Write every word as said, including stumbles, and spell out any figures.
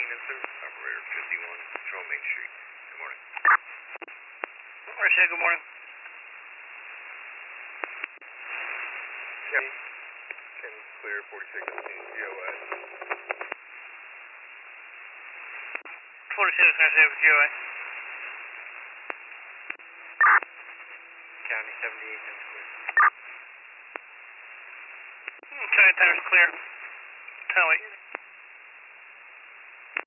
maintenance service operator fifty-one, Control Main Street. Good morning. Marcia, good morning. Yep. Can clear forty-six seventeen G O S. forty-six seventeen G O S. County seventy-eight, that's clear. County time's clear. Tally.